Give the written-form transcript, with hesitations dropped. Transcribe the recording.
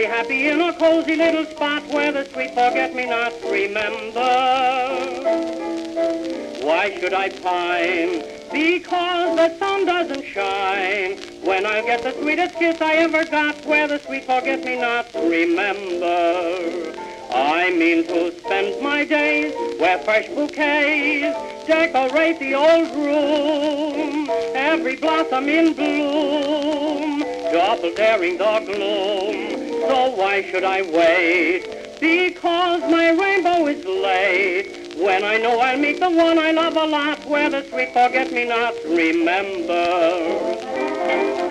be happy in a cozy little spot where the sweet forget-me-nots remember. Why should I pine? Because the sun doesn't shine when I get the sweetest kiss I ever got where the sweet forget-me-nots remember. I mean to spend my days where fresh bouquets decorate the old room, every blossom in bloom, double daring the gloom. So why should I wait? Because my rainbow is late, when I know I'll meet the one I love a lot, where the sweet forget-me-nots remember.